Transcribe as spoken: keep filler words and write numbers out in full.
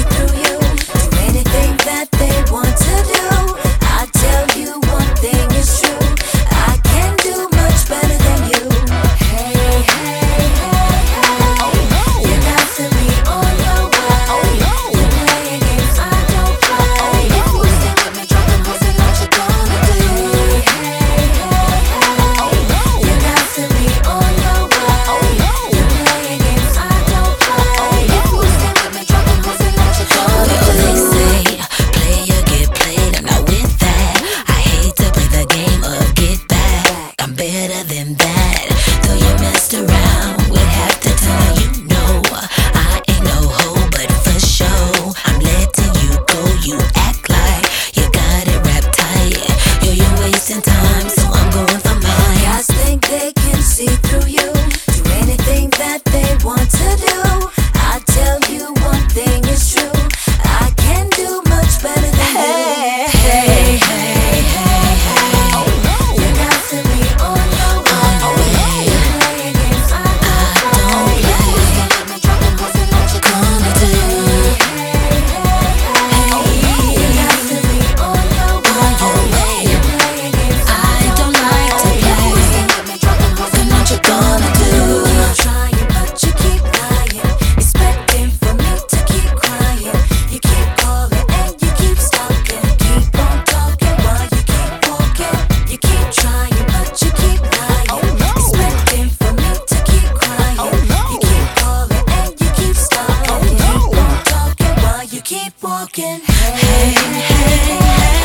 see through you. Do anything that they want to do. I tell you one thing is true. I can do much better than you. Hey, hey, hey, hey. You got to be on your way. You're playing games I don't play. If you stick with me, dropping hoes, then what you gonna do? Hey, hey, hey. You got to be on your way. You're playing games I don't play. If you stick with me, dropping hoes, then what you gonna do? They say, player get played, I'm not with that. I hate to play the game of get back. I'm better than that. Though you messed around, would have to tell you no. I ain't no hoe, but for sure, I'm letting you go. You act like you got it wrapped tight. Yo, you're wasting time, so I'm going for mine. Guys think they can see through you. Do anything that they want to do. I tell you one thing is true. I can do much better than you. Hey, hey, hey, hey, hey. You got to be on your way. You're playing games I don't play. If you stick with me, dropping hoes, then what you gonna do? Hey, hey, hey. You got to be on your way. You're playing games I don't like to If you play. stick with me, dropping hoes, then what you gonna do? You're trying, but you keep lying, expecting for me to keep crying. You keep calling and you keep stalking. Keep on talking while you keep walking. You keep trying, but you keep lying, expecting for me to keep crying. You keep calling and you keep stalking. Keep on talking while you keep walking. Hey, hey, hey.